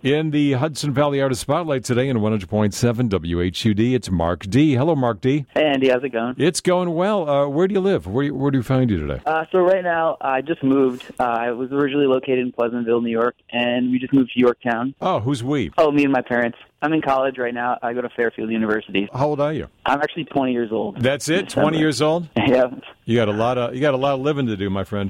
In the Hudson Valley Artist Spotlight today in 100.7 WHUD, it's Mark D. Hello, Mark D. Hey, Andy. How's it going? It's going well. Where do you live? Where do we find you today? So right now, I just moved. I was originally located in Pleasantville, New York, and we just moved to Yorktown. Oh, who's we? Oh, me and my parents. I'm in college right now. I go to Fairfield University. How old are you? I'm actually 20 years old. That's it? 20 years old? Yeah. You got a lot of living to do, my friend.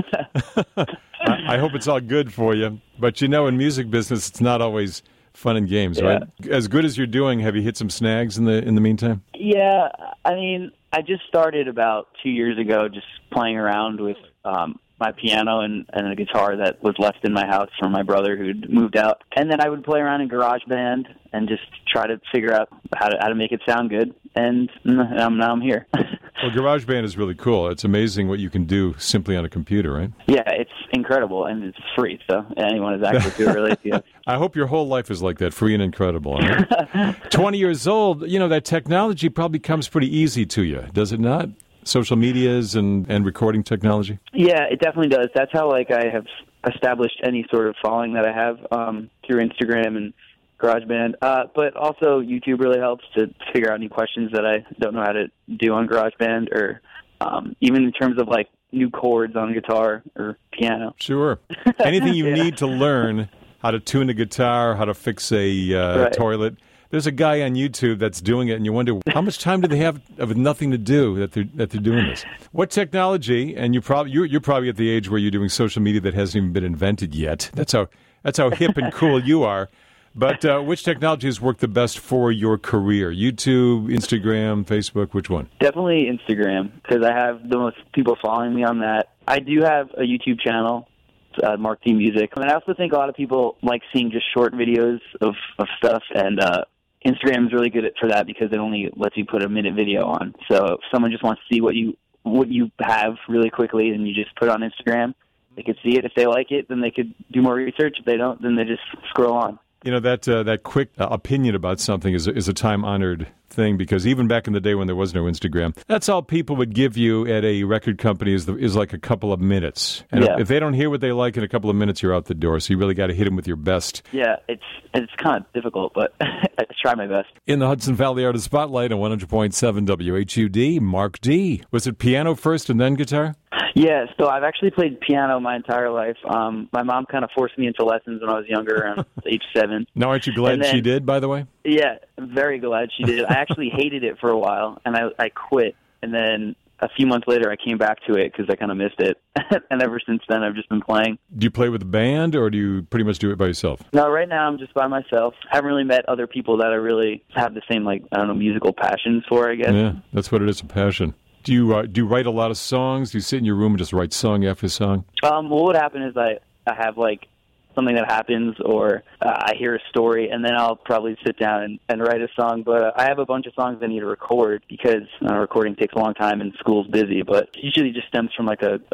I hope it's all good for you. But you know, in music business, it's not always fun and games, right? As good as you're doing, have you hit some snags in the meantime? Yeah, I mean, I just started about 2 years ago just playing around with my piano and a guitar that was left in my house from my brother who'd moved out. And then I would play around in GarageBand and just try to figure out how to make it sound good. And now I'm here. Well, GarageBand is really cool. It's amazing what you can do simply on a computer, right? Yeah, it's incredible, and it's free, so anyone is access to it, really. Yeah. I hope your whole life is like that, free and incredible. Right? 20 years old, you know, that technology probably comes pretty easy to you, does it not? Social medias and recording technology? Yeah, it definitely does. That's how, I have established any sort of following that I have through Instagram and GarageBand. But also YouTube really helps to figure out any questions that I don't know how to do on GarageBand, or even in terms of new chords on guitar or piano. Sure. Anything you need to learn how to tune a guitar, how to fix a toilet. There's a guy on YouTube that's doing it, and you wonder how much time do they have of nothing to do that they're doing this. What technology? And you're probably at the age where you're doing social media that hasn't even been invented yet. That's how hip and cool you are. But which technology has worked the best for your career? YouTube, Instagram, Facebook, which one? Definitely Instagram, because I have the most people following me on that. I do have a YouTube channel, Mark D Music. And I also think a lot of people like seeing just short videos of stuff, and Instagram is really good for that because it only lets you put a minute video on. So if someone just wants to see what you have really quickly, and you just put it on Instagram, they could see it. If they like it, then they could do more research. If they don't, then they just scroll on. You know, that quick opinion about something is a time-honored thing, because even back in the day when there was no Instagram, that's all people would give you at a record company is like a couple of minutes. And if they don't hear what they like in a couple of minutes, you're out the door. So you really got to hit them with your best. Yeah, it's kind of difficult, but I try my best. In the Hudson Valley Artist Spotlight on 100.7 WHUD, Mark D. Was it piano first and then guitar? Yeah, so I've actually played piano my entire life. My mom kind of forced me into lessons when I was younger, around age 7. Now, aren't you glad she did, by the way? Yeah, very glad she did. I actually hated it for a while, and I quit. And then a few months later, I came back to it because I kind of missed it. And ever since then, I've just been playing. Do you play with a band, or do you pretty much do it by yourself? No, right now I'm just by myself. I haven't really met other people that I really have the same, musical passions for, I guess. Yeah, that's what it is, a passion. Do you write a lot of songs? Do you sit in your room and just write song after song? Well, what would happen is I have something that happens, or I hear a story, and then I'll probably sit down and write a song. But I have a bunch of songs I need to record because recording takes a long time and school's busy. But it usually just stems from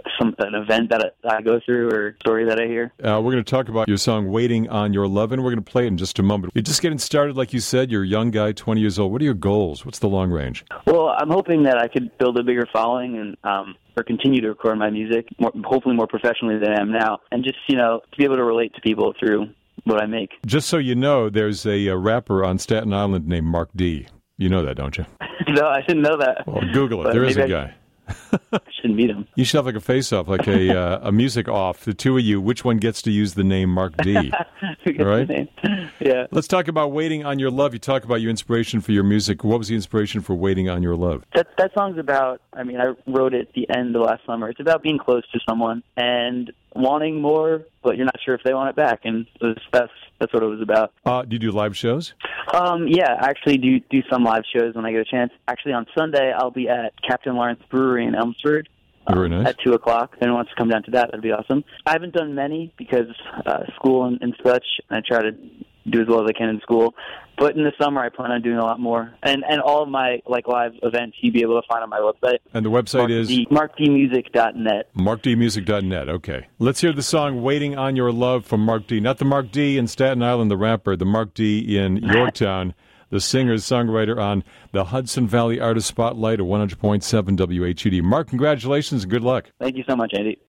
an event that I go through or story that I hear. We're going to talk about your song "Waiting on Your Love," and we're going to play it in just a moment. You're just getting started, like you said. You're a young guy, 20 years old. What are your goals? What's the long range? Well, I'm hoping that I could build a bigger following and or continue to record my music, hopefully more professionally than I am now, and just, to be able to relate to people through what I make. Just so you know, there's a rapper on Staten Island named Mark D. You know that, don't you? No, I didn't know that. Well, Google it. There is a guy. I shouldn't meet him. You should have a face-off, like a music off. The two of you, which one gets to use the name Mark D? All right? Yeah. Let's talk about Waiting on Your Love. You talk about your inspiration for your music. What was the inspiration for Waiting on Your Love? That song's about, I wrote it at the end of last summer. It's about being close to someone and wanting more, but you're not sure if they want it back. And that's what it was about. Do you do live shows? Yeah, I actually do some live shows when I get a chance. Actually, on Sunday, I'll be at Captain Lawrence Brewery in Elmsford. Very nice. At 2 o'clock. If anyone wants to come down to that, that'd be awesome. I haven't done many because school and such, and I try to do as well as I can in school. But in the summer, I plan on doing a lot more. And all of my live events you'd be able to find on my website. And the website is? MarkDmusic.net. MarkDmusic.net, okay. Let's hear the song Waiting on Your Love from Mark D. Not the Mark D in Staten Island, the rapper, the Mark D in Yorktown, the singer-songwriter on the Hudson Valley Artist Spotlight at 100.7 WHUD. Mark, congratulations and good luck. Thank you so much, Andy.